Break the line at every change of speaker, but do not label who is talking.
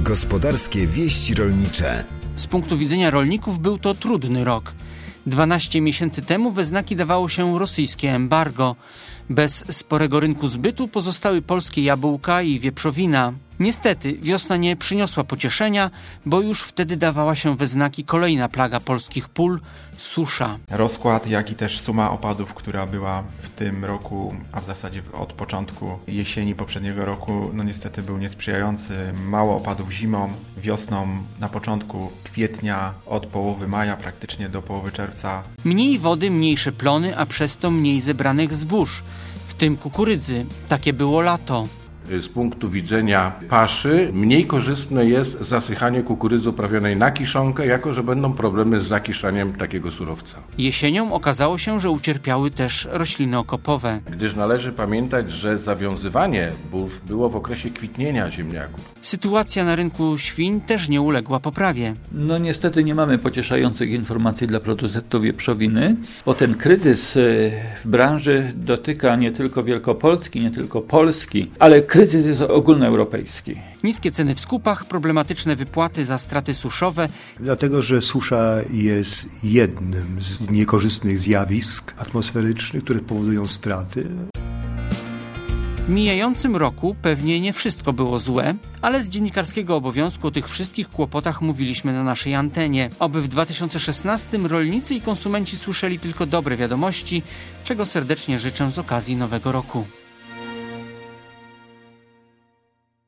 Gospodarskie wieści rolnicze.
Z punktu widzenia rolników był to trudny rok. 12 miesięcy temu we znaki dawało się rosyjskie embargo. Bez sporego rynku zbytu pozostały polskie jabłka i wieprzowina. Niestety wiosna nie przyniosła pocieszenia, bo już wtedy dawała się we znaki kolejna plaga polskich pól – susza.
Rozkład, jak i też suma opadów, która była w tym roku, a w zasadzie od początku jesieni poprzedniego roku, niestety był niesprzyjający. Mało opadów zimą, wiosną na początku kwietnia, od połowy maja praktycznie do połowy czerwca.
Mniej wody, mniejsze plony, a przez to mniej zebranych zbóż, w tym kukurydzy. Takie było lato.
Z punktu widzenia paszy mniej korzystne jest zasychanie kukurydzy uprawionej na kiszonkę, jako że będą problemy z zakiszaniem takiego surowca.
Jesienią okazało się, że ucierpiały też rośliny okopowe.
Gdyż należy pamiętać, że zawiązywanie bulw było w okresie kwitnienia ziemniaków.
Sytuacja na rynku świń też nie uległa poprawie.
Niestety nie mamy pocieszających informacji dla producentów wieprzowiny, bo ten kryzys w branży dotyka nie tylko Wielkopolski, nie tylko Polski, ale kryzys jest ogólnoeuropejski.
Niskie ceny w skupach, problematyczne wypłaty za straty suszowe.
Dlatego, że susza jest jednym z niekorzystnych zjawisk atmosferycznych, które powodują straty.
W mijającym roku pewnie nie wszystko było złe, ale z dziennikarskiego obowiązku o tych wszystkich kłopotach mówiliśmy na naszej antenie. Oby w 2016 rolnicy i konsumenci słyszeli tylko dobre wiadomości, czego serdecznie życzę z okazji nowego roku.